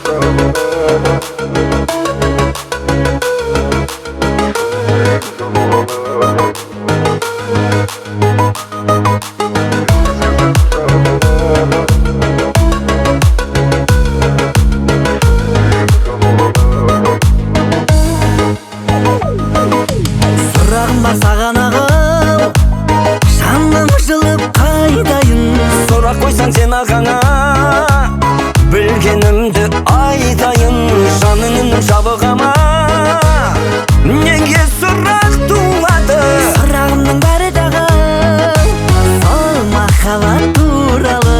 Сұрағым бар саған ағау, жаным жылып қайдайын. Сұрақ қойсаң сен ағаңа, білгенімді айтайын. Жаныңның жабығама неге сұрақ туады? Сұрағымның бәрі дағы сол махаббат туралы.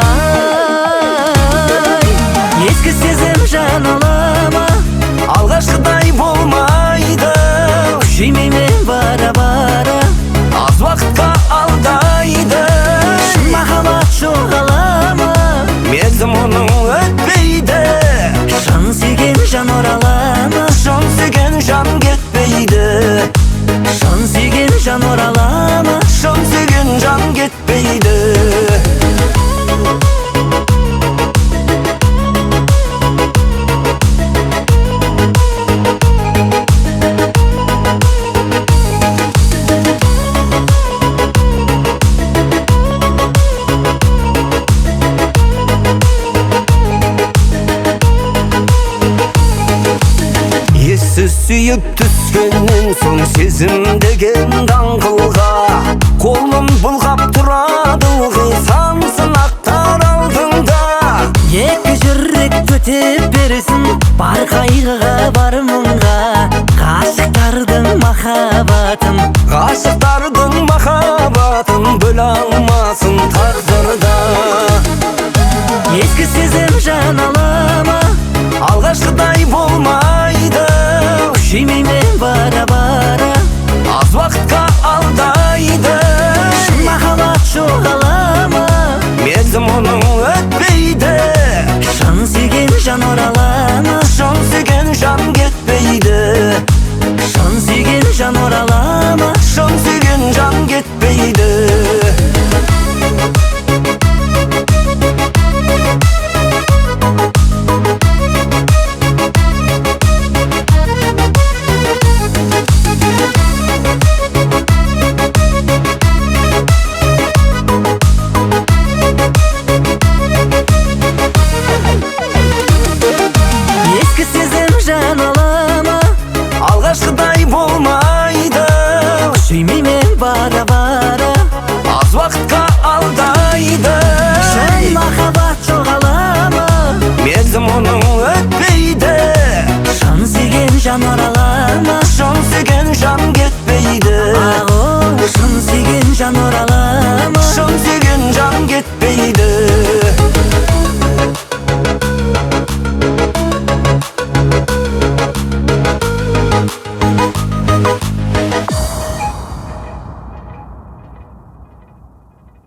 Ескі сезім жан алама, Алғашқыдай болмайды, күшеймеймен бара-бара, аз уақытқа алдайды. шын махаббат жоғалама, Мерзім оның өтпейді, жан сүйген жан оралама, жан сүйген жан кетпейді. жан сүйген жан оралама. Жан сүйген жан кетпейді. Ессіз сүйіп түскеннен соң сезім деген даңғылға қолым бұлғап тұрады ылғи сан сынақтар алдыңда. Екі жүрек төтеп берсін, бар қайғыға бар мұңға, ғашықтардың махаббатын. Ғашықтардың махаббатын бөле алмасын тағдырда. Ескі сезім жан алама, Алғашқыдай болмайды, күшеймеймен бара-бара, аз уақытқа алдайды. шын махаббат жоғалама, Мерзім оның өтпейді, жан сүйген жан оралама, жан сүйген жан кетпейді. жан сүйген жан оралама. Жан сүйген жан кетпейді. Ескі сезім жан алама, Алғашқыдай болмайды, күшеймеймен бара-бара, аз уақытқа алдайды. шын махаббат жоғалама, Мерзім оның өтпейді, жан сүйген жан оралама, жан сүйген жан кетпейді. ағо, жан сүйген жан оралама. Жан сүйген жан кетпейді.